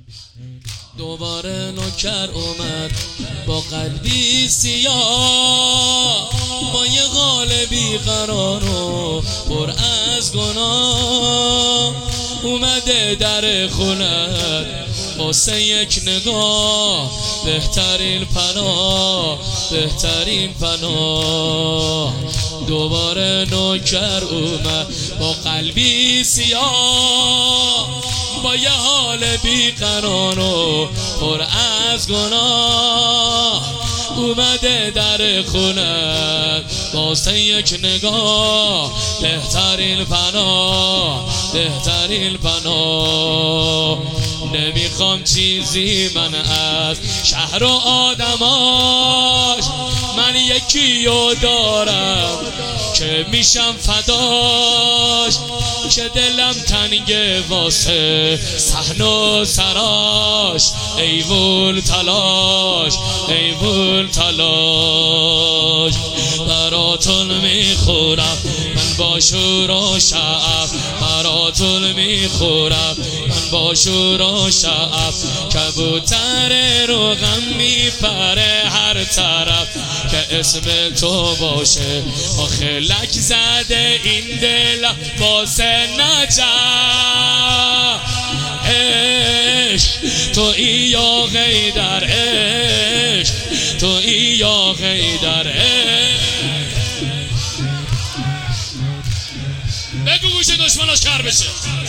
دوباره نوکر اومد با قلبی سیاه، با یه قالبی قرار و پر از گناه. اومده در خونت واسه یک نگاه، بهترین پناه، بهترین پناه. دوباره نوکر اومد با قلبی سیاه، با یه حال بیقرار و پر از گناه. اومده در خونت واسه یک نگاه، بهترین پناه، بهترین پناه. نمیخوام چیزی من از شهر و آدماش، من یکیو دارم که میشم فداش، که دلم تنگه واسه صحن و سراش. ایول تلاش، ایول تلاش. براتون میخورم من با شور و شعف، براتون میخورم من با شور و شعف. کبوتر رو غم میپره هر طرف، که اسم تو باشه آخه لک زده این دل واسه نجف. عشق تویی یا غیدر، عشق تویی یا غیدر. بگو گوش دشمناش کر بشه.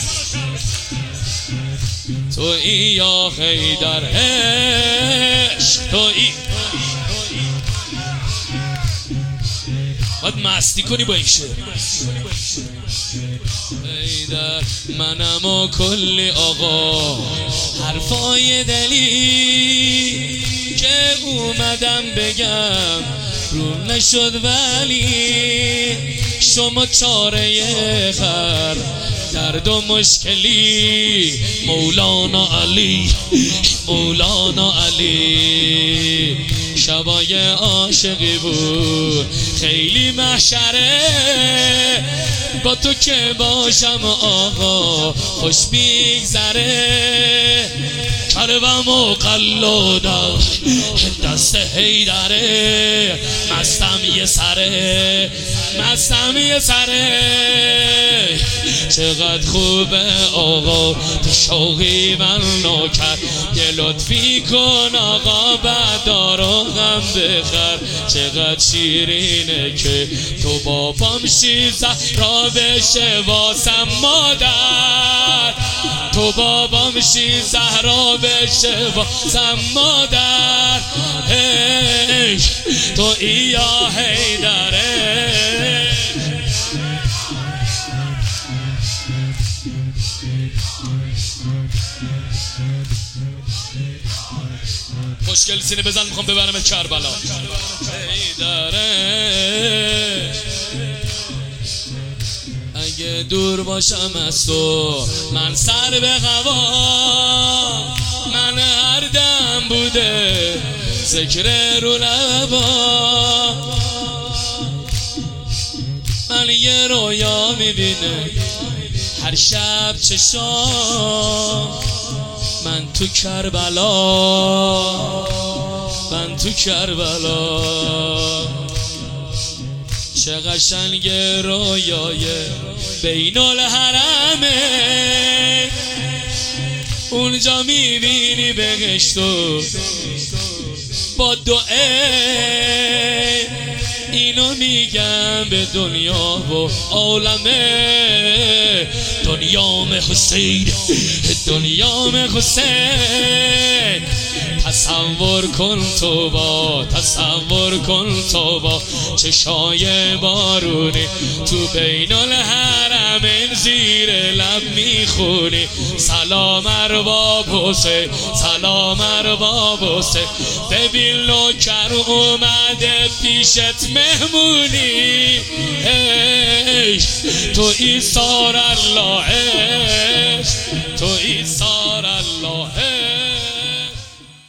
تویی یا غیدر، عشق تویی. باید مستی کنی با این شعر. غیدر منم و کلی آقا، حرفای دلی که اومدم بگم روم نشد، ولی شما چاره خر درد و مشکلی. مولانا علی، مولانا علی. شبای عاشقی بود خیلی محشره، با تو که باشم آقا خوش بیگذره. کربم و قلادم دست حیدره، مستم یه سره، مستم یه سره. چقدر خوبه آقا تو شوقی من نوکر، یه لطفی کن آقا بعدا رو غم بخر. چقدر شیرینه که تو بابام شی زهرا بشه واسم مادر، تو بابام شی زهرا بشه واسم مادر. عشق تویی یا حیدره. خوشگل سینه بزن میخوام ببرم کربلا. اگه دور باشم از تو من سر به هوا، من هر دم بوده ذکر رو لبا. من یه رویا میبینه هر شب چشام، من تو کربلا، من تو کربلا. چه قشنگ رویای بین الحرمه، اونجا میبینی بهشتو با دعای. اینو میگم به دنیا و عالمه، دنیام حسین، دنیام حسین. تصور کن تو با، تصور کن تو با چشای بارونی تو بین الحرمین زیر لب میخونی. سلام ارباب حسین، سلام ارباب حسین. ببین نوکر اومده پیشت مهمونی. عشق تو ایثار الله، عشق تو ایثار